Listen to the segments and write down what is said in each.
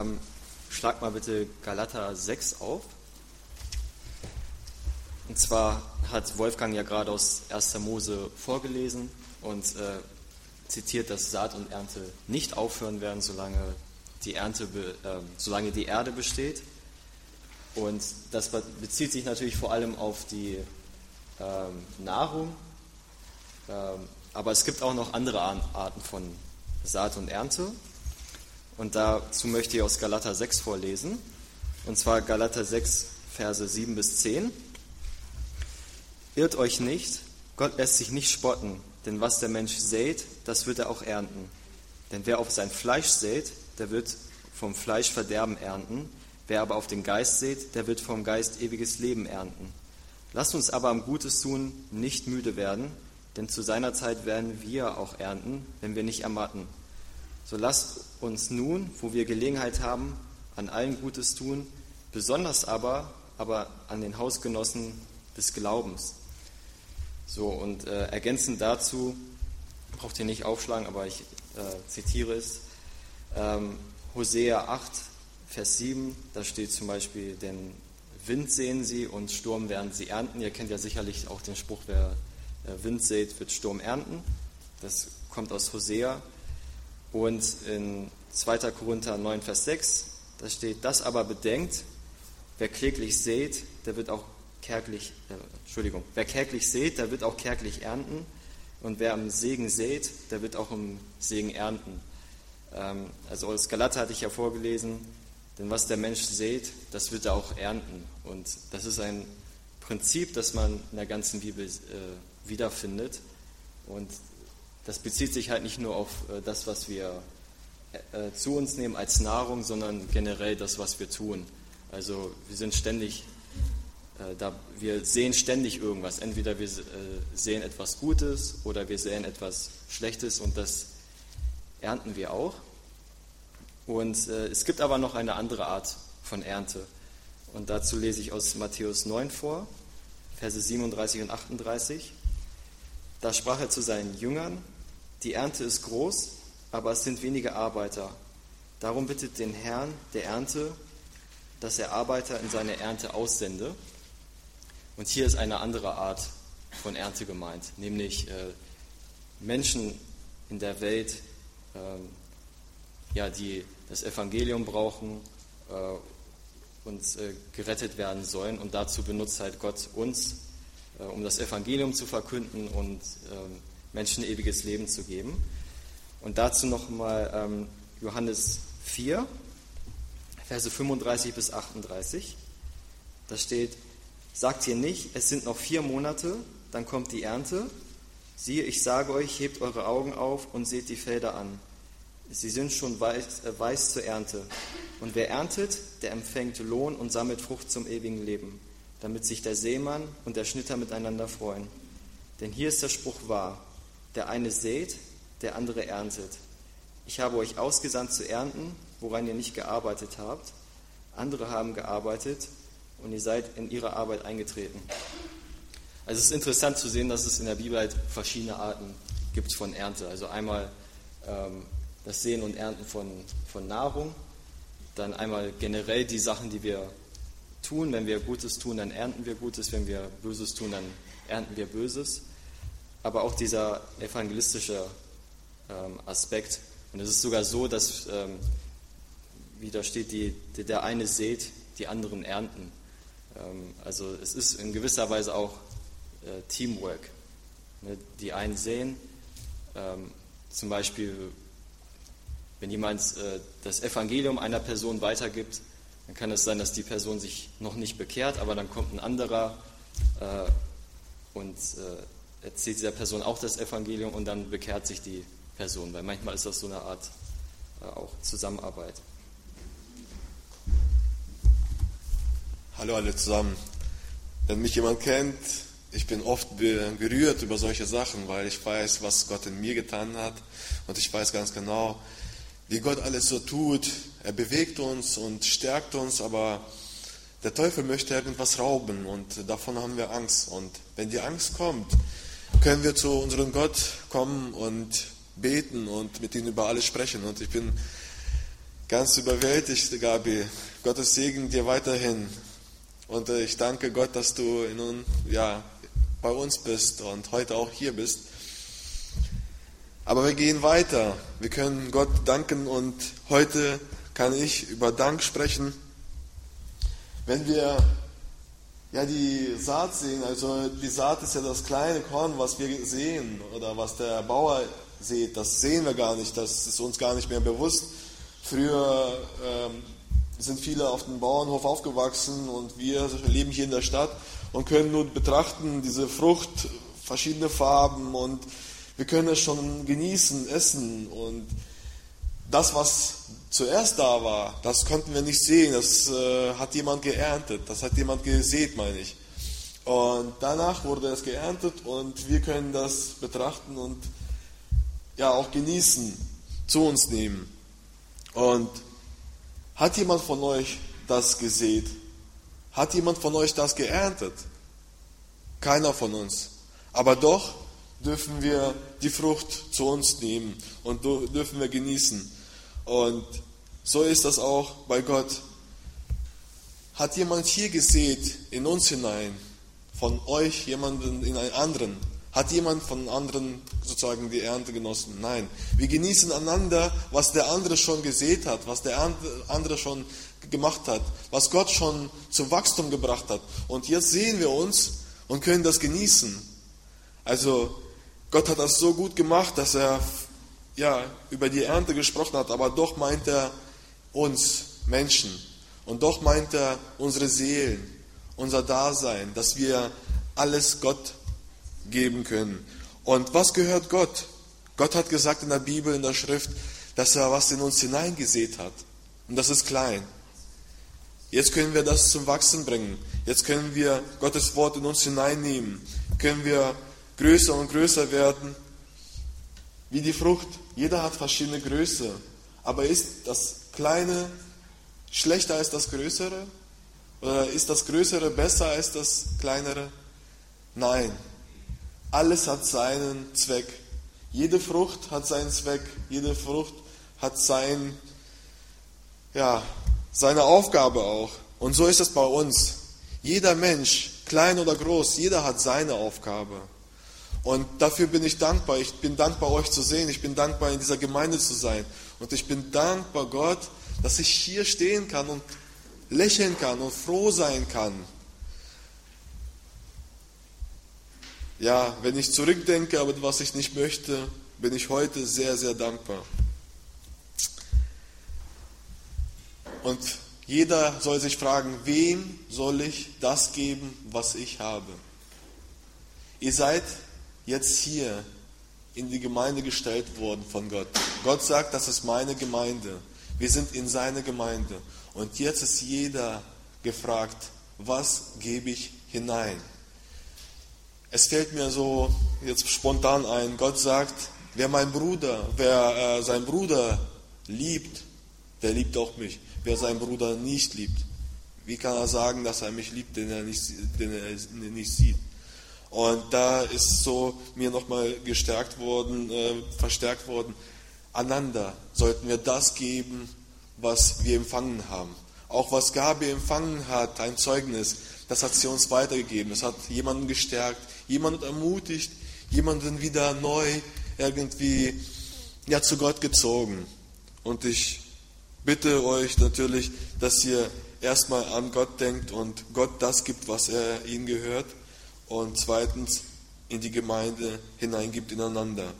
Schlag mal bitte Galater 6 auf. Und zwar hat Wolfgang ja gerade aus 1. Mose vorgelesen und zitiert, dass Saat und Ernte nicht aufhören werden, solange die Erde besteht. Und das bezieht sich natürlich vor allem auf die Nahrung, aber es gibt auch noch andere Arten von Saat und Ernte. Und dazu möchte ich aus Galater 6 vorlesen, und zwar Galater 6, Verse 7 bis 10. Irrt euch nicht, Gott lässt sich nicht spotten, denn was der Mensch sät, das wird er auch ernten. Denn wer auf sein Fleisch sät, der wird vom Fleisch Verderben ernten. Wer aber auf den Geist sät, der wird vom Geist ewiges Leben ernten. Lasst uns aber am Gutes tun nicht müde werden, denn zu seiner Zeit werden wir auch ernten, wenn wir nicht ermatten. So lasst uns nun, wo wir Gelegenheit haben, an allen Gutes tun, besonders aber an den Hausgenossen des Glaubens. So, und ergänzend dazu, braucht ihr nicht aufschlagen, aber ich zitiere es, Hosea 8, Vers 7, da steht zum Beispiel, den Wind säen sie und Sturm werden sie ernten. Ihr kennt ja sicherlich auch den Spruch, wer Wind sät, wird Sturm ernten. Das kommt aus Hosea. Und in 2. Korinther 9, Vers 6, da steht, das aber bedenkt, wer kläglich sät, der wird auch kärglich sät, der wird auch kärglich ernten. Und wer am Segen sät, der wird auch im Segen ernten. Also aus Galater hatte ich ja vorgelesen, denn was der Mensch sät, das wird er auch ernten. Und das ist ein Prinzip, das man in der ganzen Bibel wiederfindet. Und das bezieht sich halt nicht nur auf das, was wir zu uns nehmen als Nahrung, sondern generell das, was wir tun. Also wir sind ständig, wir sehen ständig irgendwas. Entweder wir sehen etwas Gutes oder wir sehen etwas Schlechtes, und das ernten wir auch. Und es gibt aber noch eine andere Art von Ernte. Und dazu lese ich aus Matthäus 9 vor, Verse 37 und 38. Da sprach er zu seinen Jüngern, die Ernte ist groß, aber es sind wenige Arbeiter. Darum bittet den Herrn der Ernte, dass er Arbeiter in seine Ernte aussende. Und hier ist eine andere Art von Ernte gemeint, nämlich Menschen in der Welt, die das Evangelium brauchen und gerettet werden sollen. Und dazu benutzt halt Gott uns, um das Evangelium zu verkünden und Menschen ewiges Leben zu geben. Und dazu nochmal Johannes 4, Verse 35 bis 38. Da steht, sagt ihr nicht, es sind noch 4 Monate, dann kommt die Ernte. Siehe, ich sage euch, hebt eure Augen auf und seht die Felder an. Sie sind schon weiß zur Ernte. Und wer erntet, der empfängt Lohn und sammelt Frucht zum ewigen Leben, damit sich der Sämann und der Schnitter miteinander freuen. Denn hier ist der Spruch wahr, der eine sät, der andere erntet. Ich habe euch ausgesandt zu ernten, woran ihr nicht gearbeitet habt. Andere haben gearbeitet und ihr seid in ihre Arbeit eingetreten. Also es ist interessant zu sehen, dass es in der Bibel halt verschiedene Arten gibt von Ernte. Also einmal das Säen und Ernten von Nahrung, dann einmal generell die Sachen, die wir tun. Wenn wir Gutes tun, dann ernten wir Gutes. Wenn wir Böses tun, dann ernten wir Böses. Aber auch dieser evangelistische Aspekt. Und es ist sogar so, dass, wie da steht, der eine sät, die anderen ernten. Also es ist in gewisser Weise auch Teamwork. Die einen säen, zum Beispiel, wenn jemand das Evangelium einer Person weitergibt, dann kann es sein, dass die Person sich noch nicht bekehrt, aber dann kommt ein anderer und erzählt dieser Person auch das Evangelium und dann bekehrt sich die Person, weil manchmal ist das so eine Art auch Zusammenarbeit. Hallo alle zusammen. Wenn mich jemand kennt, ich bin oft gerührt über solche Sachen, weil ich weiß, was Gott in mir getan hat, und ich weiß ganz genau, wie Gott alles so tut. Er bewegt uns und stärkt uns, aber der Teufel möchte irgendwas rauben, und davon haben wir Angst. Und wenn die Angst kommt, können wir zu unserem Gott kommen und beten und mit ihm über alles sprechen. Und ich bin ganz überwältigt, Gabi. Gottes Segen dir weiterhin. Und ich danke Gott, dass du bei uns bist und heute auch hier bist. Aber wir gehen weiter. Wir können Gott danken und heute kann ich über Dank sprechen. Wenn wir die Saat sehen, also die Saat ist ja das kleine Korn, was wir sehen oder was der Bauer sieht, das sehen wir gar nicht, das ist uns gar nicht mehr bewusst. Früher sind viele auf dem Bauernhof aufgewachsen und wir leben hier in der Stadt und können nur betrachten, diese Frucht, verschiedene Farben und wir können es schon genießen, essen und das, was zuerst da war, das konnten wir nicht sehen, das hat jemand geerntet, das hat jemand gesät, meine ich. Und danach wurde es geerntet und wir können das betrachten und auch genießen, zu uns nehmen. Und hat jemand von euch das gesät? Hat jemand von euch das geerntet? Keiner von uns. Aber doch dürfen wir die Frucht zu uns nehmen und dürfen wir genießen. Und so ist das auch bei Gott. Hat jemand hier gesät in uns hinein, von euch jemanden in einen anderen? Hat jemand von anderen sozusagen die Ernte genossen? Nein. Wir genießen einander, was der andere schon gesät hat, was der andere schon gemacht hat, was Gott schon zum Wachstum gebracht hat. Und jetzt sehen wir uns und können das genießen. Also Gott hat das so gut gemacht, dass er über die Ernte gesprochen hat, aber doch meint er uns Menschen und doch meint er unsere Seelen, unser Dasein, dass wir alles Gott geben können. Und was gehört Gott? Gott hat gesagt in der Bibel, in der Schrift, dass er was in uns hineingesät hat. Und das ist klein. Jetzt können wir das zum Wachsen bringen. Jetzt können wir Gottes Wort in uns hineinnehmen. Können wir größer und größer werden. Wie die Frucht. Jeder hat verschiedene Größe. Aber ist das Kleine schlechter als das Größere? Oder ist das Größere besser als das Kleinere? Nein. Alles hat seinen Zweck. Jede Frucht hat seinen Zweck. Jede Frucht hat seine Aufgabe auch. Und so ist es bei uns. Jeder Mensch, klein oder groß, jeder hat seine Aufgabe. Und dafür bin ich dankbar. Ich bin dankbar, euch zu sehen. Ich bin dankbar, in dieser Gemeinde zu sein. Und ich bin dankbar, Gott, dass ich hier stehen kann und lächeln kann und froh sein kann. Ja, wenn ich zurückdenke, aber was ich nicht möchte, bin ich heute sehr, sehr dankbar. Und jeder soll sich fragen, wem soll ich das geben, was ich habe? Ihr seid jetzt hier in die Gemeinde gestellt worden von Gott. Gott sagt, das ist meine Gemeinde. Wir sind in seine Gemeinde. Und jetzt ist jeder gefragt, was gebe ich hinein? Es fällt mir so jetzt spontan ein, Gott sagt, wer seinen Bruder liebt, der liebt auch mich. Wer seinen Bruder nicht liebt, wie kann er sagen, dass er mich liebt, den er nicht sieht? Und da ist so mir nochmal verstärkt worden, einander sollten wir das geben, was wir empfangen haben. Auch was Gabi empfangen hat, ein Zeugnis, das hat sie uns weitergegeben. Es hat jemanden gestärkt, jemanden ermutigt, jemanden wieder neu irgendwie zu Gott gezogen. Und ich bitte euch natürlich, dass ihr erstmal an Gott denkt und Gott das gibt, was er ihnen gehört. Und zweitens in die Gemeinde hineingibt ineinander.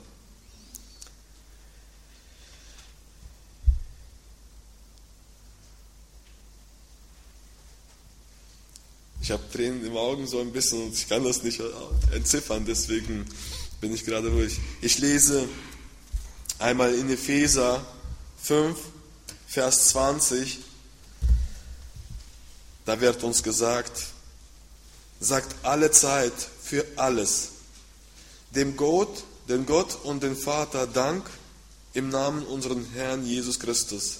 Ich habe Tränen im Augen so ein bisschen und ich kann das nicht entziffern, deswegen bin ich gerade ruhig. Ich lese einmal in Epheser 5, Vers 20. Da wird uns gesagt, sagt alle Zeit für alles, dem Gott und dem Vater Dank im Namen unseres Herrn Jesus Christus.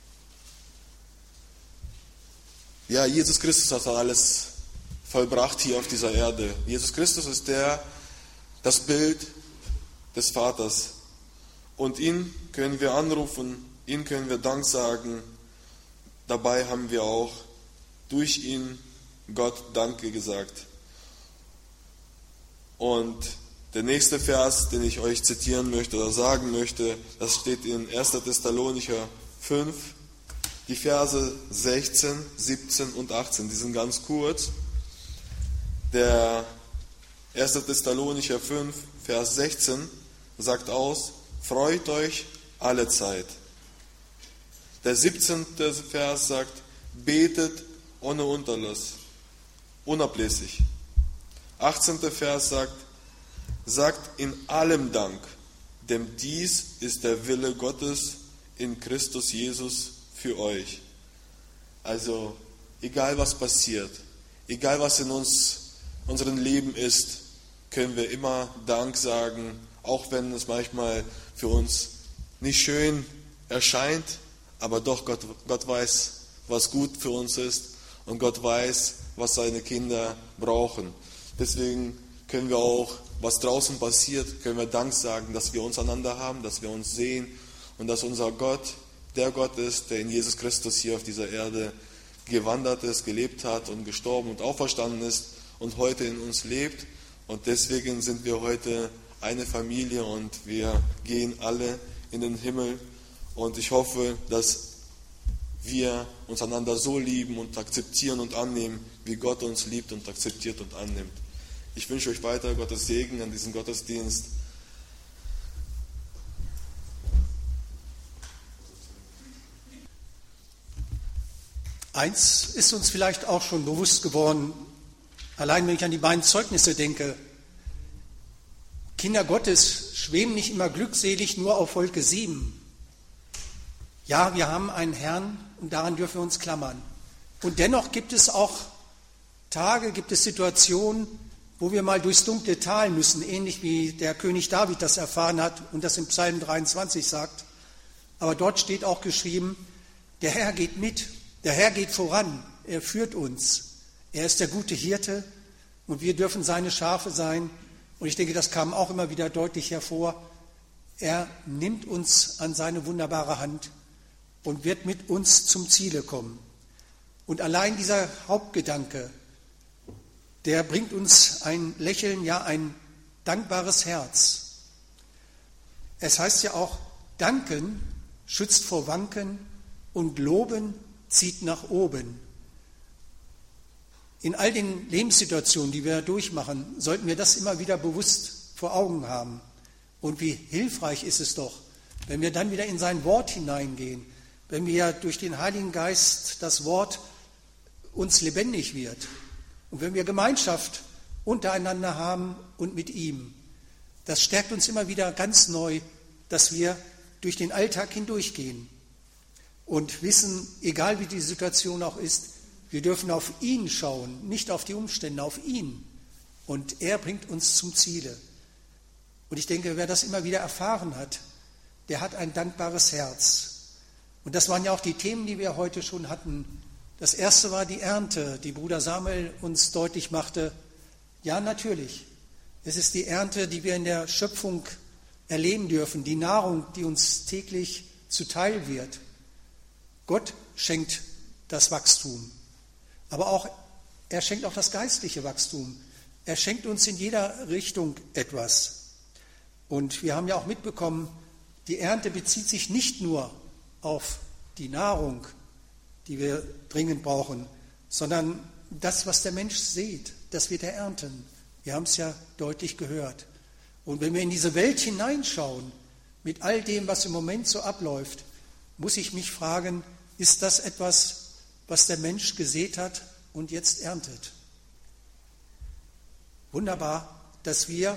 Ja, Jesus Christus hat alles vollbracht hier auf dieser Erde. Jesus Christus ist das Bild des Vaters. Und ihn können wir anrufen Ihm können wir Dank sagen. Dabei haben wir auch durch ihn Gott Danke gesagt. Und der nächste Vers, den ich euch zitieren möchte oder sagen möchte, das steht in 1. Thessalonicher 5, die Verse 16, 17 und 18. Die sind ganz kurz. Der 1. Thessalonicher 5, Vers 16 sagt aus: Freut euch alle Zeit. Der 17. Vers sagt: Betet ohne Unterlass, unablässig. 18. Vers sagt: Sagt in allem Dank, denn dies ist der Wille Gottes in Christus Jesus für euch. Also, egal was passiert, egal was in unserem Leben ist, können wir immer Dank sagen, auch wenn es manchmal für uns nicht schön erscheint, aber doch Gott weiß, was gut für uns ist und Gott weiß, was seine Kinder brauchen. Deswegen können wir auch, was draußen passiert, können wir Dank sagen, dass wir uns einander haben, dass wir uns sehen und dass unser Gott der Gott ist, der in Jesus Christus hier auf dieser Erde gewandert ist, gelebt hat und gestorben und auferstanden ist und heute in uns lebt. Und deswegen sind wir heute eine Familie und wir gehen alle in den Himmel. Und ich hoffe, dass wir uns einander so lieben und akzeptieren und annehmen, wie Gott uns liebt und akzeptiert und annimmt. Ich wünsche euch weiter Gottes Segen an diesem Gottesdienst. Eins ist uns vielleicht auch schon bewusst geworden, allein wenn ich an die beiden Zeugnisse denke. Kinder Gottes schweben nicht immer glückselig nur auf Wolke 7. Ja, wir haben einen Herrn und daran dürfen wir uns klammern. Und dennoch gibt es auch Tage, gibt es Situationen, wo wir mal durchs dunkle Tal müssen, ähnlich wie der König David das erfahren hat und das im Psalm 23 sagt. Aber dort steht auch geschrieben, der Herr geht mit, der Herr geht voran, er führt uns. Er ist der gute Hirte und wir dürfen seine Schafe sein. Und ich denke, das kam auch immer wieder deutlich hervor. Er nimmt uns an seine wunderbare Hand und wird mit uns zum Ziele kommen. Und allein dieser Hauptgedanke, der bringt uns ein Lächeln, ja ein dankbares Herz. Es heißt ja auch, danken schützt vor Wanken und loben zieht nach oben. In all den Lebenssituationen, die wir durchmachen, sollten wir das immer wieder bewusst vor Augen haben. Und wie hilfreich ist es doch, wenn wir dann wieder in sein Wort hineingehen, wenn wir durch den Heiligen Geist das Wort uns lebendig wird. Und wenn wir Gemeinschaft untereinander haben und mit ihm, das stärkt uns immer wieder ganz neu, dass wir durch den Alltag hindurchgehen und wissen, egal wie die Situation auch ist, wir dürfen auf ihn schauen, nicht auf die Umstände, auf ihn. Und er bringt uns zum Ziele. Und ich denke, wer das immer wieder erfahren hat, der hat ein dankbares Herz. Und das waren ja auch die Themen, die wir heute schon hatten. Das erste war die Ernte, die Bruder Samuel uns deutlich machte. Ja, natürlich. Es ist die Ernte, die wir in der Schöpfung erleben dürfen, die Nahrung, die uns täglich zuteil wird. Gott schenkt das Wachstum, aber auch er schenkt auch das geistliche Wachstum. Er schenkt uns in jeder Richtung etwas. Und wir haben ja auch mitbekommen, die Ernte bezieht sich nicht nur auf die Nahrung, die wir dringend brauchen, sondern das, was der Mensch sät, das wird er ernten. Wir haben es ja deutlich gehört. Und wenn wir in diese Welt hineinschauen, mit all dem, was im Moment so abläuft, muss ich mich fragen, ist das etwas, was der Mensch gesät hat und jetzt erntet? Wunderbar, dass wir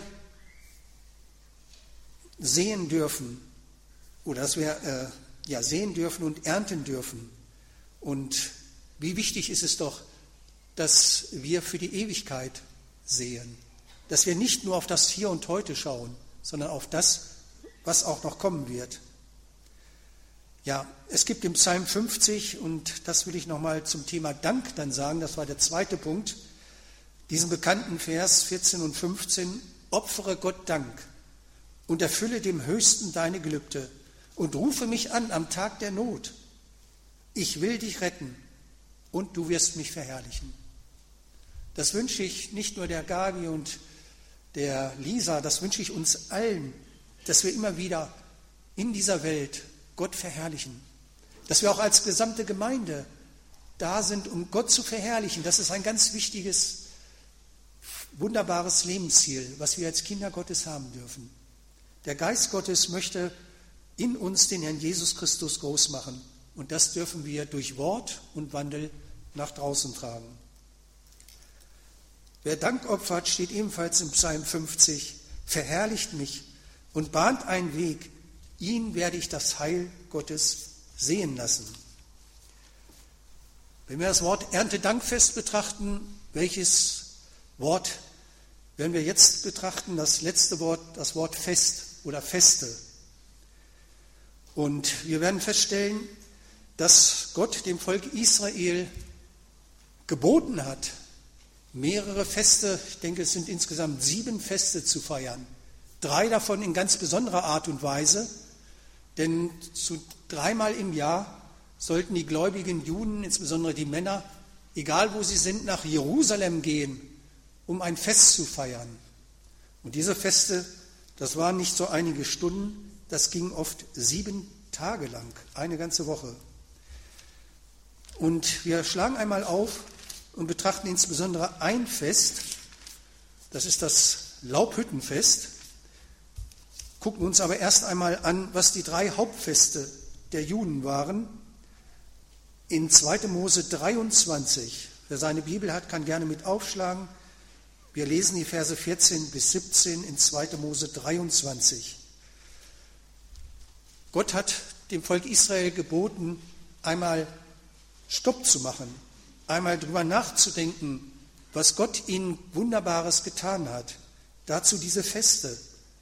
sehen dürfen, oder dass wir sehen dürfen und ernten dürfen. Und wie wichtig ist es doch, dass wir für die Ewigkeit sehen, dass wir nicht nur auf das Hier und Heute schauen, sondern auf das, was auch noch kommen wird. Ja, es gibt im Psalm 50, und das will ich nochmal zum Thema Dank dann sagen, das war der zweite Punkt, diesen bekannten Vers 14 und 15, opfere Gott Dank und erfülle dem Höchsten deine Gelübde und rufe mich an am Tag der Not. Ich will dich retten und du wirst mich verherrlichen. Das wünsche ich nicht nur der Gabi und der Lisa, das wünsche ich uns allen, dass wir immer wieder in dieser Welt Gott verherrlichen. Dass wir auch als gesamte Gemeinde da sind, um Gott zu verherrlichen. Das ist ein ganz wichtiges, wunderbares Lebensziel, was wir als Kinder Gottes haben dürfen. Der Geist Gottes möchte in uns den Herrn Jesus Christus groß machen. Und das dürfen wir durch Wort und Wandel nach draußen tragen. Wer Dank opfert, steht ebenfalls im Psalm 50, verherrlicht mich und bahnt einen Weg, ihn werde ich das Heil Gottes sehen lassen. Wenn wir das Wort Erntedankfest betrachten, welches Wort werden wir jetzt betrachten? Das letzte Wort, das Wort Fest oder Feste. Und wir werden feststellen, dass Gott dem Volk Israel geboten hat, mehrere Feste, ich denke es sind insgesamt 7 Feste zu feiern. 3 davon in ganz besonderer Art und Weise, denn 3-mal im Jahr sollten die gläubigen Juden, insbesondere die Männer, egal wo sie sind, nach Jerusalem gehen, um ein Fest zu feiern. Und diese Feste, das waren nicht so einige Stunden, das ging oft 7 Tage lang, eine ganze Woche. Und wir schlagen einmal auf und betrachten insbesondere ein Fest, das ist das Laubhüttenfest, gucken uns aber erst einmal an, was die 3 Hauptfeste der Juden waren. In 2. Mose 23, wer seine Bibel hat, kann gerne mit aufschlagen. Wir lesen die Verse 14 bis 17 in 2. Mose 23. Gott hat dem Volk Israel geboten, einmal Stopp zu machen, einmal darüber nachzudenken, was Gott ihnen Wunderbares getan hat. Dazu diese Feste.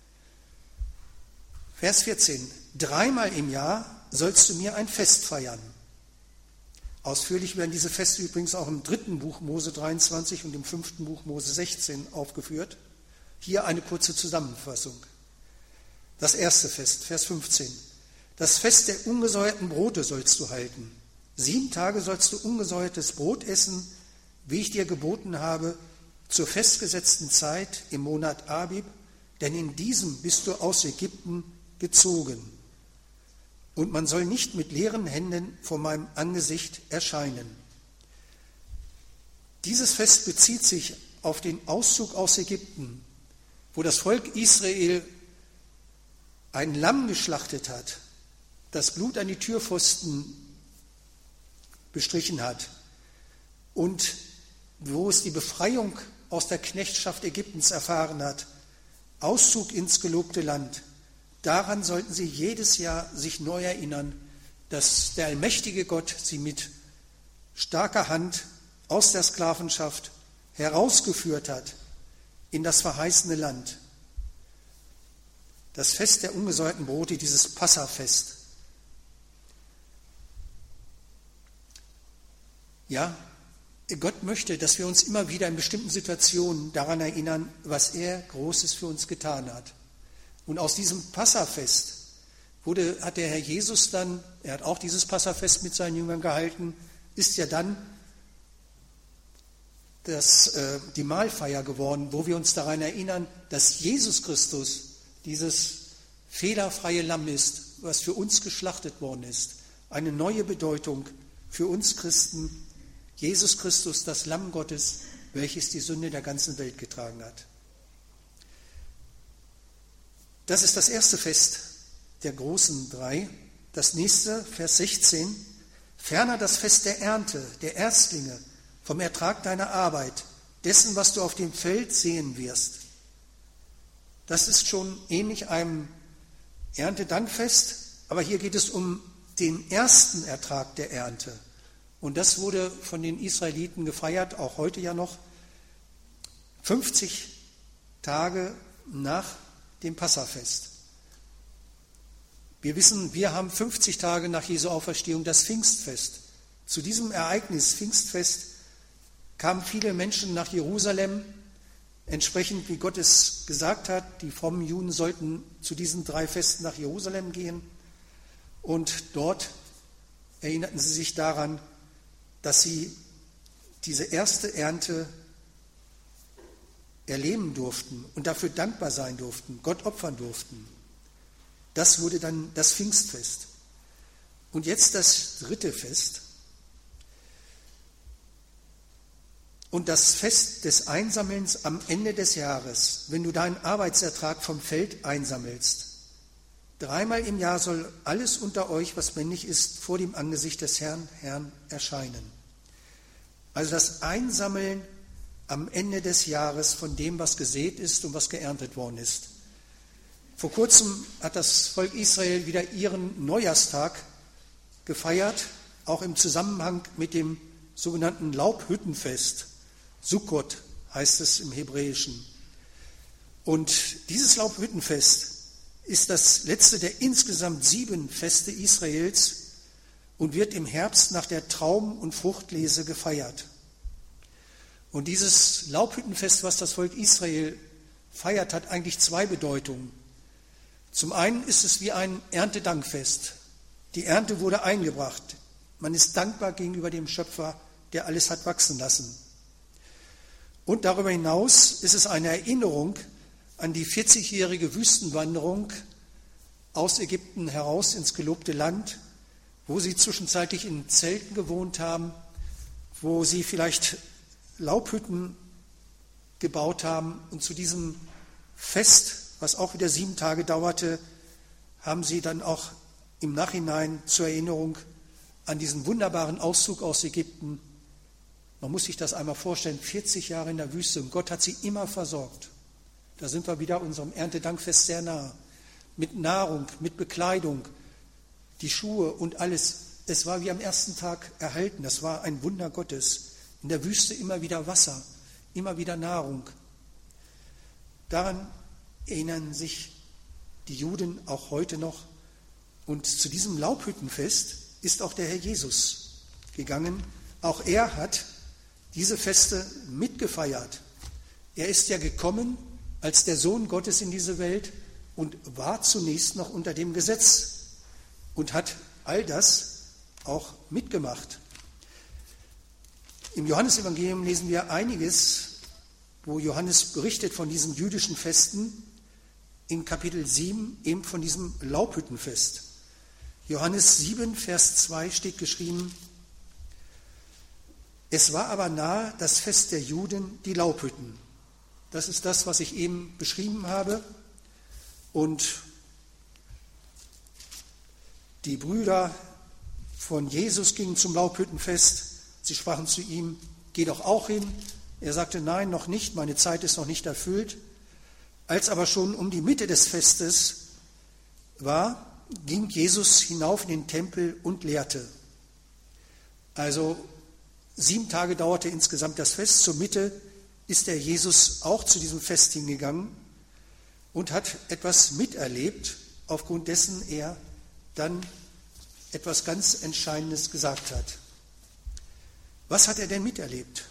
Vers 14. 3-mal im Jahr sollst du mir ein Fest feiern. Ausführlich werden diese Feste übrigens auch im 3. Buch Mose 23 und im 5. Buch Mose 16 aufgeführt. Hier eine kurze Zusammenfassung. Das erste Fest, Vers 15. Das Fest der ungesäuerten Brote sollst du halten. 7 Tage sollst du ungesäuertes Brot essen, wie ich dir geboten habe, zur festgesetzten Zeit im Monat Abib, denn in diesem bist du aus Ägypten gezogen. Und man soll nicht mit leeren Händen vor meinem Angesicht erscheinen. Dieses Fest bezieht sich auf den Auszug aus Ägypten, wo das Volk Israel ein Lamm geschlachtet hat, das Blut an die Türpfosten bestrichen hat und wo es die Befreiung aus der Knechtschaft Ägyptens erfahren hat, Auszug ins gelobte Land. Daran sollten sie jedes Jahr sich neu erinnern, dass der allmächtige Gott sie mit starker Hand aus der Sklavenschaft herausgeführt hat in das verheißene Land. Das Fest der ungesäuerten Brote, dieses Passafest. Ja, Gott möchte, dass wir uns immer wieder in bestimmten Situationen daran erinnern, was er Großes für uns getan hat. Und aus diesem Passafest hat der Herr Jesus dann, er hat auch dieses Passafest mit seinen Jüngern gehalten, ist ja dann die Mahlfeier geworden, wo wir uns daran erinnern, dass Jesus Christus dieses fehlerfreie Lamm ist, was für uns geschlachtet worden ist. Eine neue Bedeutung für uns Christen. Jesus Christus, das Lamm Gottes, welches die Sünde der ganzen Welt getragen hat. Das ist das erste Fest der großen 3. Das nächste, Vers 16. Ferner das Fest der Ernte, der Erstlinge, vom Ertrag deiner Arbeit, dessen, was du auf dem Feld sehen wirst. Das ist schon ähnlich einem Erntedankfest, aber hier geht es um den ersten Ertrag der Ernte. Und das wurde von den Israeliten gefeiert, auch heute ja noch, 50 Tage nach dem Passafest. Wir wissen, wir haben 50 Tage nach Jesu Auferstehung das Pfingstfest. Zu diesem Ereignis, Pfingstfest, kamen viele Menschen nach Jerusalem, entsprechend wie Gott es gesagt hat. Die frommen Juden sollten zu diesen 3 Festen nach Jerusalem gehen. Und dort erinnerten sie sich daran, dass sie diese erste Ernte erleben durften und dafür dankbar sein durften, Gott opfern durften. Das wurde dann das Pfingstfest. Und jetzt das dritte Fest. Und das Fest des Einsammelns am Ende des Jahres, wenn du deinen Arbeitsertrag vom Feld einsammelst. 3-mal im Jahr soll alles unter euch, was männlich ist, vor dem Angesicht des Herrn erscheinen. Also das Einsammeln am Ende des Jahres von dem, was gesät ist und was geerntet worden ist. Vor kurzem hat das Volk Israel wieder ihren Neujahrstag gefeiert, auch im Zusammenhang mit dem sogenannten Laubhüttenfest. Sukkot heißt es im Hebräischen. Und dieses Laubhüttenfest ist das letzte der insgesamt 7 Feste Israels und wird im Herbst nach der Traum- und Fruchtlese gefeiert. Und dieses Laubhüttenfest, was das Volk Israel feiert, hat eigentlich 2 Bedeutungen. Zum einen ist es wie ein Erntedankfest. Die Ernte wurde eingebracht. Man ist dankbar gegenüber dem Schöpfer, der alles hat wachsen lassen. Und darüber hinaus ist es eine Erinnerung an die 40-jährige Wüstenwanderung aus Ägypten heraus ins gelobte Land, wo sie zwischenzeitlich in Zelten gewohnt haben, wo sie vielleicht Laubhütten gebaut haben. Und zu diesem Fest, was auch wieder 7 Tage dauerte, haben sie dann auch im Nachhinein zur Erinnerung an diesen wunderbaren Auszug aus Ägypten. Man muss sich das einmal vorstellen, 40 Jahre in der Wüste und Gott hat sie immer versorgt. Da sind wir wieder unserem Erntedankfest sehr nah. Mit Nahrung, mit Bekleidung, die Schuhe und alles. Es war wie am ersten Tag erhalten. Das war ein Wunder Gottes. In der Wüste immer wieder Wasser, immer wieder Nahrung. Daran erinnern sich die Juden auch heute noch. Und zu diesem Laubhüttenfest ist auch der Herr Jesus gegangen. Auch er hat diese Feste mitgefeiert. Er ist ja gekommen als der Sohn Gottes in diese Welt und war zunächst noch unter dem Gesetz und hat all das auch mitgemacht. Im Johannesevangelium lesen wir einiges, wo Johannes berichtet von diesen jüdischen Festen, in Kapitel 7 eben von diesem Laubhüttenfest. Johannes 7, Vers 2 steht geschrieben: Es war aber nahe das Fest der Juden, die Laubhütten. Das ist das, was ich eben beschrieben habe. Und die Brüder von Jesus gingen zum Laubhüttenfest. Sie sprachen zu ihm: Geh doch auch hin. Er sagte: Nein, noch nicht, meine Zeit ist noch nicht erfüllt. Als aber schon um die Mitte des Festes war, ging Jesus hinauf in den Tempel und lehrte. Also 7 Tage dauerte insgesamt das Fest. Zur Mitte ist der Jesus auch zu diesem Fest hingegangen und hat etwas miterlebt, aufgrund dessen er dann etwas ganz Entscheidendes gesagt hat. Was hat er denn miterlebt?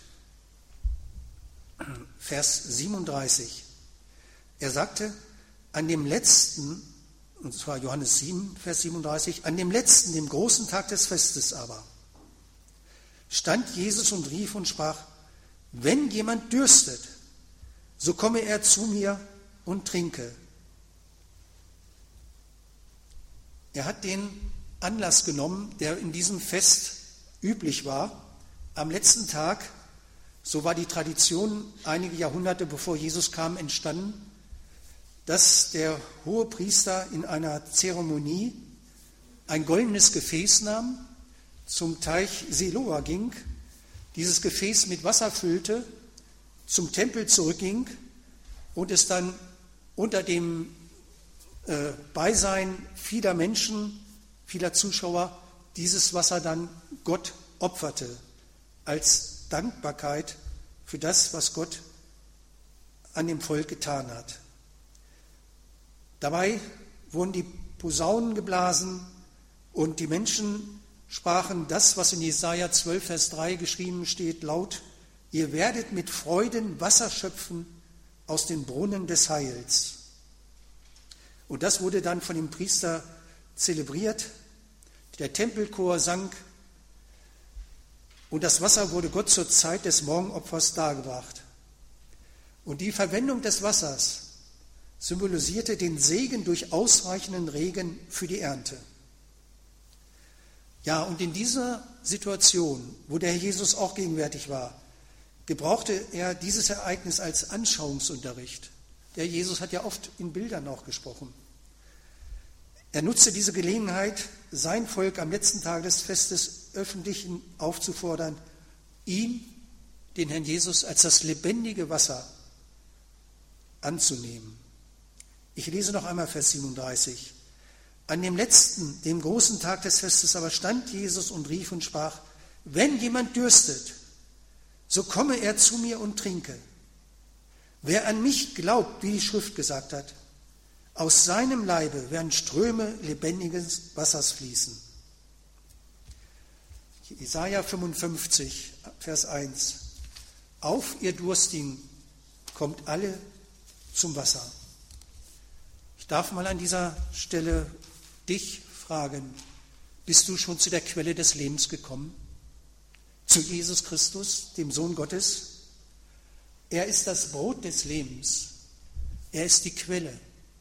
Vers 37. Er sagte, an dem letzten, und zwar Johannes 7, Vers 37, an dem letzten, dem großen Tag des Festes aber, stand Jesus und rief und sprach: Wenn jemand dürstet, so komme er zu mir und trinke. Er hat den Anlass genommen, der in diesem Fest üblich war. Am letzten Tag, so war die Tradition einige Jahrhunderte bevor Jesus kam entstanden, dass der Hohepriester in einer Zeremonie ein goldenes Gefäß nahm, zum Teich Siloa ging, dieses Gefäß mit Wasser füllte, zum Tempel zurückging und es dann unter dem Beisein vieler Menschen, vieler Zuschauer, dieses Wasser dann Gott opferte, als Dankbarkeit für das, was Gott an dem Volk getan hat. Dabei wurden die Posaunen geblasen und die Menschen sprachen das, was in Jesaja 12, Vers 3 geschrieben steht, laut: Ihr werdet mit Freuden Wasser schöpfen aus den Brunnen des Heils. Und das wurde dann von dem Priester zelebriert der Tempelchor sang und das Wasser wurde Gott zur Zeit des Morgenopfers dargebracht. Und die Verwendung des Wassers symbolisierte den Segen durch ausreichenden Regen für die Ernte. Ja, und in dieser Situation, wo der Herr Jesus auch gegenwärtig war, gebrauchte er dieses Ereignis als Anschauungsunterricht. Der Jesus hat ja oft in Bildern auch gesprochen. Er nutzte diese Gelegenheit, sein Volk am letzten Tag des Festes öffentlich aufzufordern, ihn, den Herrn Jesus, als das lebendige Wasser anzunehmen. Ich lese noch einmal Vers 37. An dem letzten, dem großen Tag des Festes aber stand Jesus und rief und sprach, wenn jemand dürstet, so komme er zu mir und trinke. Wer an mich glaubt, wie die Schrift gesagt hat, aus seinem Leibe werden Ströme lebendigen Wassers fließen. Jesaja 55, Vers 1. Auf, ihr Durstigen, kommt alle zum Wasser. Ich darf mal an dieser Stelle dich fragen, bist du schon zu der Quelle des Lebens gekommen? Zu Jesus Christus, dem Sohn Gottes? Er ist das Brot des Lebens. Er ist die Quelle.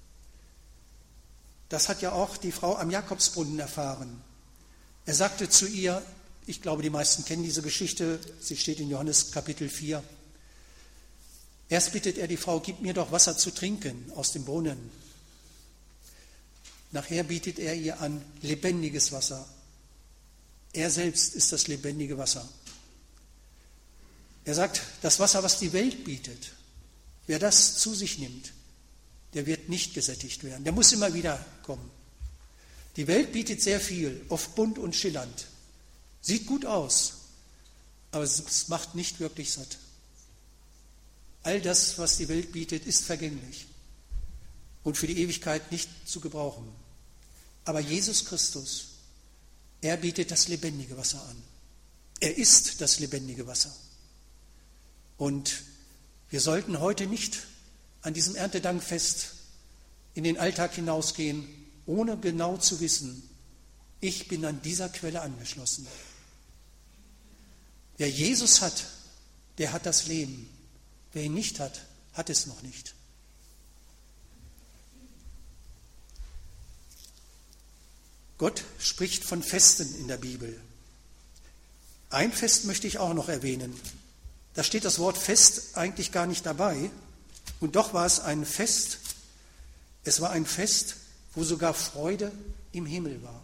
Das hat ja auch die Frau am Jakobsbrunnen erfahren. Er sagte zu ihr, ich glaube, die meisten kennen diese Geschichte, sie steht in Johannes Kapitel 4. Erst bittet er die Frau, gib mir doch Wasser zu trinken aus dem Brunnen. Nachher bietet er ihr an lebendiges Wasser. Er selbst ist das lebendige Wasser. Er sagt, das Wasser, was die Welt bietet, wer das zu sich nimmt, der wird nicht gesättigt werden. Der muss immer wieder kommen. Die Welt bietet sehr viel, oft bunt und schillernd. Sieht gut aus, aber es macht nicht wirklich satt. All das, was die Welt bietet, ist vergänglich und für die Ewigkeit nicht zu gebrauchen. Aber Jesus Christus, er bietet das lebendige Wasser an. Er ist das lebendige Wasser. Und wir sollten heute nicht an diesem Erntedankfest in den Alltag hinausgehen, ohne genau zu wissen, ich bin an dieser Quelle angeschlossen. Wer Jesus hat, der hat das Leben. Wer ihn nicht hat, hat es noch nicht. Gott spricht von Festen in der Bibel. Ein Fest möchte ich auch noch erwähnen. Da steht das Wort Fest eigentlich gar nicht dabei. Und doch war es ein Fest. Es war ein Fest, wo sogar Freude im Himmel war.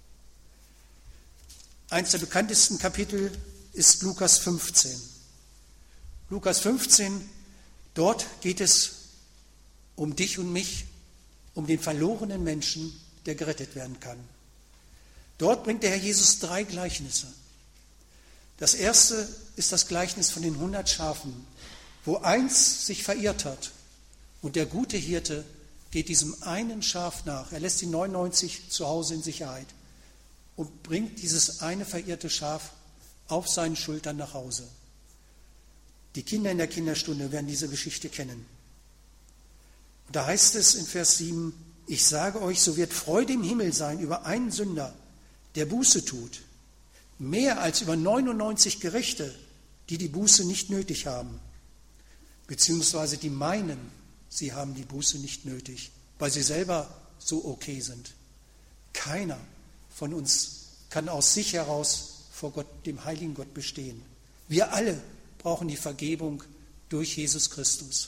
Eines der bekanntesten Kapitel ist Lukas 15. Lukas 15, dort geht es um dich und mich, um den verlorenen Menschen, der gerettet werden kann. Dort bringt der Herr Jesus 3 Gleichnisse. Das erste ist das Gleichnis von den 100 Schafen, wo eins sich verirrt hat und der gute Hirte geht diesem einen Schaf nach. Er lässt die 99 zu Hause in Sicherheit und bringt dieses eine verirrte Schaf auf seinen Schultern nach Hause. Die Kinder in der Kinderstunde werden diese Geschichte kennen. Und da heißt es in Vers 7, ich sage euch, so wird Freude im Himmel sein über einen Sünder, der Buße tut, mehr als über 99 Gerechte, die die Buße nicht nötig haben, beziehungsweise die meinen, sie haben die Buße nicht nötig, weil sie selber so okay sind. Keiner von uns kann aus sich heraus vor Gott, dem heiligen Gott, bestehen. Wir alle brauchen die Vergebung durch Jesus Christus.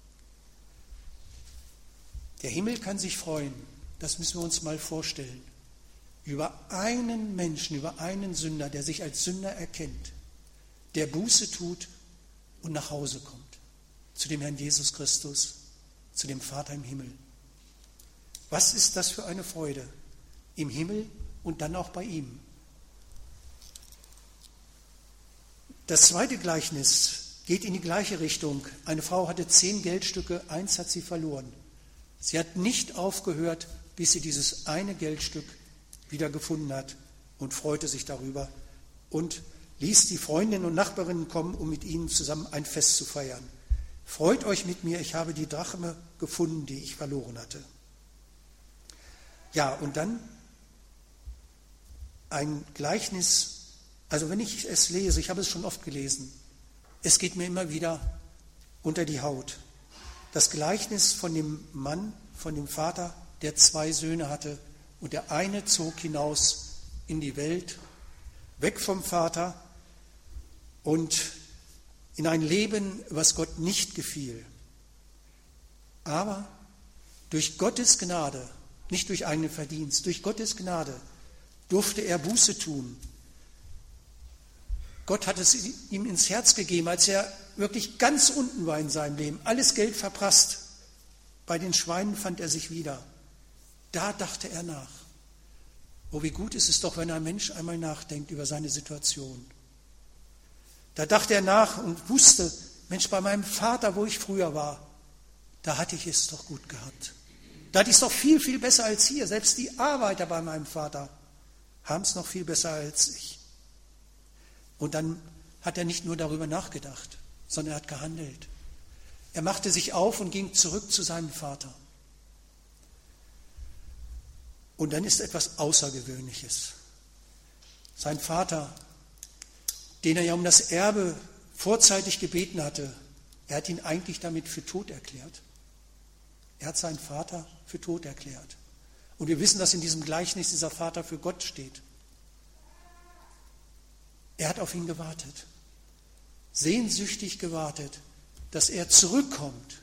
Der Himmel kann sich freuen, das müssen wir uns mal vorstellen, über einen Menschen, über einen Sünder, der sich als Sünder erkennt, der Buße tut und nach Hause kommt, zu dem Herrn Jesus Christus, zu dem Vater im Himmel. Was ist das für eine Freude im Himmel und dann auch bei ihm? Das zweite Gleichnis geht in die gleiche Richtung. Eine Frau hatte 10 Geldstücke, eins hat sie verloren. Sie hat nicht aufgehört, bis sie dieses eine Geldstück wieder gefunden hat und freute sich darüber und ließ die Freundinnen und Nachbarinnen kommen, um mit ihnen zusammen ein Fest zu feiern. Freut euch mit mir, ich habe die Drachme gefunden, die ich verloren hatte. Ja, und dann ein Gleichnis, also wenn ich es lese, ich habe es schon oft gelesen, es geht mir immer wieder unter die Haut. Das Gleichnis von dem Mann, von dem Vater, der 2 Söhne hatte und der eine zog hinaus in die Welt, weg vom Vater und in ein Leben, was Gott nicht gefiel. Aber durch Gottes Gnade, nicht durch eigenen Verdienst, durch Gottes Gnade durfte er Buße tun. Gott hat es ihm ins Herz gegeben, als er wirklich ganz unten war in seinem Leben, alles Geld verprasst. Bei den Schweinen fand er sich wieder. Da dachte er nach. Oh, wie gut ist es doch, wenn ein Mensch einmal nachdenkt über seine Situation. Da dachte er nach und wusste, Mensch, bei meinem Vater, wo ich früher war, da hatte ich es doch gut gehabt. Da hatte ich es doch viel, viel besser als hier. Selbst die Arbeiter bei meinem Vater haben es noch viel besser als ich. Und dann hat er nicht nur darüber nachgedacht, sondern er hat gehandelt. Er machte sich auf und ging zurück zu seinem Vater. Und dann ist etwas Außergewöhnliches. Sein Vater, den er ja um das Erbe vorzeitig gebeten hatte, er hat ihn eigentlich damit für tot erklärt. Er hat seinen Vater für tot erklärt. Und wir wissen, dass in diesem Gleichnis dieser Vater für Gott steht. Er hat auf ihn gewartet, sehnsüchtig gewartet, dass er zurückkommt.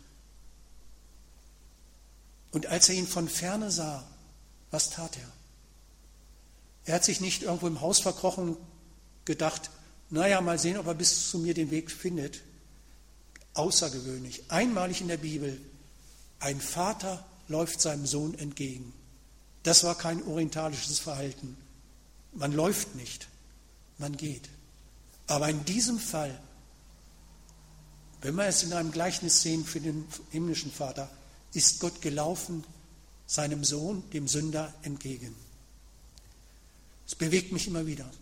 Und als er ihn von ferne sah, was tat er? Er hat sich nicht irgendwo im Haus verkrochen und gedacht, naja, mal sehen, ob er bis zu mir den Weg findet. Außergewöhnlich, einmalig in der Bibel, ein Vater läuft seinem Sohn entgegen. Das war kein orientalisches Verhalten. Man läuft nicht, man geht. Aber in diesem Fall, wenn wir es in einem Gleichnis sehen für den himmlischen Vater, ist Gott gelaufen seinem Sohn, dem Sünder, entgegen. Es bewegt mich immer wieder.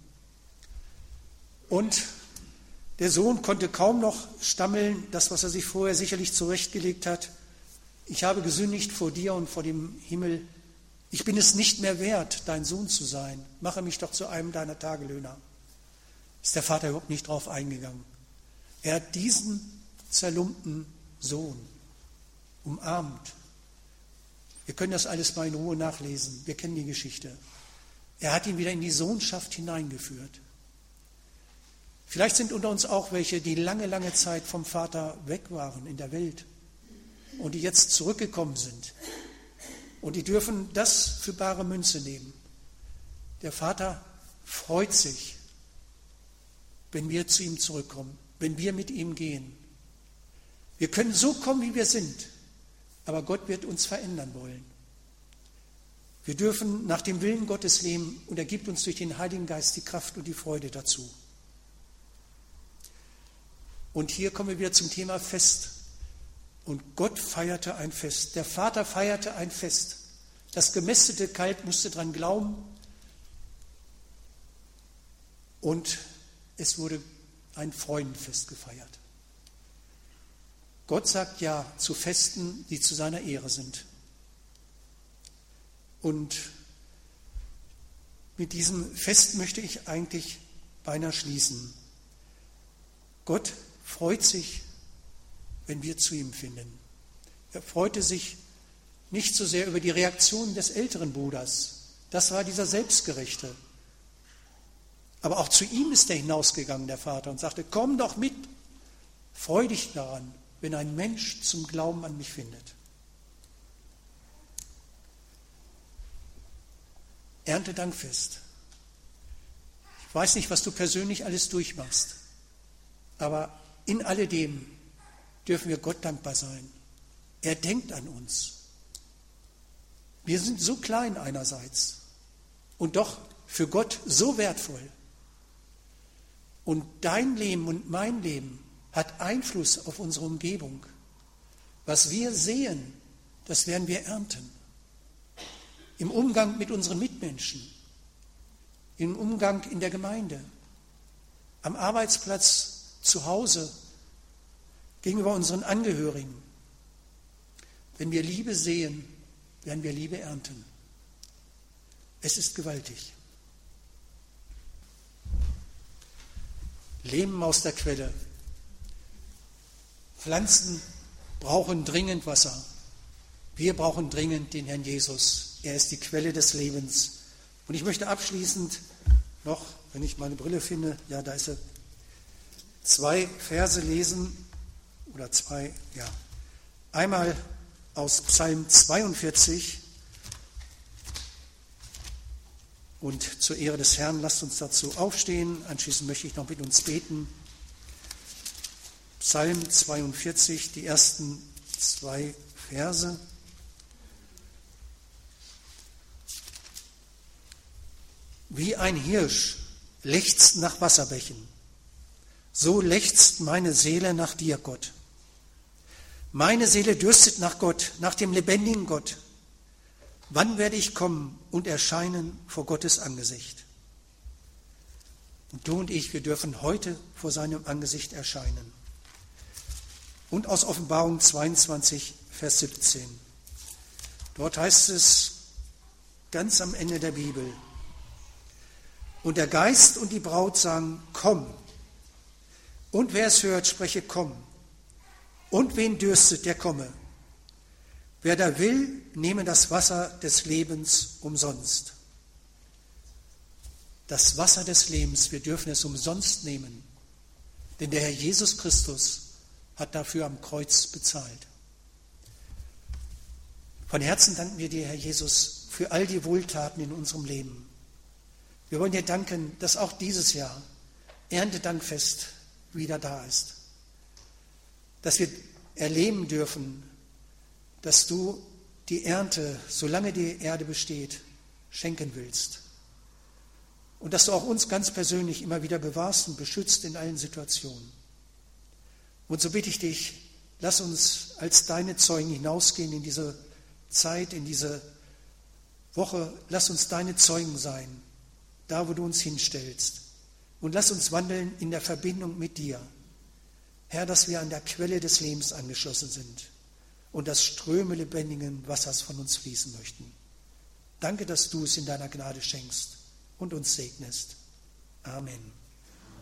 Und der Sohn konnte kaum noch stammeln, das, was er sich vorher sicherlich zurechtgelegt hat. Ich habe gesündigt vor dir und vor dem Himmel. Ich bin es nicht mehr wert, dein Sohn zu sein. Mache mich doch zu einem deiner Tagelöhner. Ist der Vater überhaupt nicht drauf eingegangen. Er hat diesen zerlumpten Sohn umarmt. Wir können das alles mal in Ruhe nachlesen. Wir kennen die Geschichte. Er hat ihn wieder in die Sohnschaft hineingeführt. Vielleicht sind unter uns auch welche, die lange, lange Zeit vom Vater weg waren in der Welt und die jetzt zurückgekommen sind. Und die dürfen das für bare Münze nehmen. Der Vater freut sich, wenn wir zu ihm zurückkommen, wenn wir mit ihm gehen. Wir können so kommen, wie wir sind, aber Gott wird uns verändern wollen. Wir dürfen nach dem Willen Gottes leben und er gibt uns durch den Heiligen Geist die Kraft und die Freude dazu. Und hier kommen wir wieder zum Thema Fest. Und Gott feierte ein Fest. Der Vater feierte ein Fest. Das gemästete Kalb musste dran glauben. Und es wurde ein Freudenfest gefeiert. Gott sagt ja zu Festen, die zu seiner Ehre sind. Und mit diesem Fest möchte ich eigentlich beinahe schließen. Gott freut sich, wenn wir zu ihm finden. Er freute sich nicht so sehr über die Reaktion des älteren Bruders. Das war dieser Selbstgerechte. Aber auch zu ihm ist er hinausgegangen, der Vater, und sagte, komm doch mit, freu dich daran, wenn ein Mensch zum Glauben an mich findet. Erntedankfest. Ich weiß nicht, was du persönlich alles durchmachst, aber in alledem dürfen wir Gott dankbar sein. Er denkt an uns. Wir sind so klein einerseits und doch für Gott so wertvoll. Und dein Leben und mein Leben hat Einfluss auf unsere Umgebung. Was wir sehen, das werden wir ernten. Im Umgang mit unseren Mitmenschen, im Umgang in der Gemeinde, am Arbeitsplatz, zu Hause, gegenüber unseren Angehörigen. Wenn wir Liebe sehen, werden wir Liebe ernten. Es ist gewaltig. Leben aus der Quelle. Pflanzen brauchen dringend Wasser. Wir brauchen dringend den Herrn Jesus. Er ist die Quelle des Lebens. Und ich möchte abschließend noch, wenn ich meine Brille finde, ja, da ist sie, 2 Verse lesen, oder 2, ja. Einmal aus Psalm 42. Und zur Ehre des Herrn, lasst uns dazu aufstehen. Anschließend möchte ich noch mit uns beten. Psalm 42, die ersten 2 Verse. Wie ein Hirsch lechzt nach Wasserbächen, so lechzt meine Seele nach dir, Gott. Meine Seele dürstet nach Gott, nach dem lebendigen Gott. Wann werde ich kommen und erscheinen vor Gottes Angesicht? Und du und ich, wir dürfen heute vor seinem Angesicht erscheinen. Und aus Offenbarung 22, Vers 17. Dort heißt es ganz am Ende der Bibel: Und der Geist und die Braut sagen, komm. Und wer es hört, spreche, komm. Und wen dürstet, der komme. Wer da will, nehme das Wasser des Lebens umsonst. Das Wasser des Lebens, wir dürfen es umsonst nehmen. Denn der Herr Jesus Christus hat dafür am Kreuz bezahlt. Von Herzen danken wir dir, Herr Jesus, für all die Wohltaten in unserem Leben. Wir wollen dir danken, dass auch dieses Jahr Erntedankfest wieder da ist. Dass wir erleben dürfen, dass du die Ernte, solange die Erde besteht, schenken willst. Und dass du auch uns ganz persönlich immer wieder bewahrst und beschützt in allen Situationen. Und so bitte ich dich, lass uns als deine Zeugen hinausgehen in diese Zeit, in diese Woche. Lass uns deine Zeugen sein, da wo du uns hinstellst. Und lass uns wandeln in der Verbindung mit dir. Herr, dass wir an der Quelle des Lebens angeschlossen sind und dass Ströme lebendigen Wassers von uns fließen möchten. Danke, dass du es in deiner Gnade schenkst und uns segnest. Amen.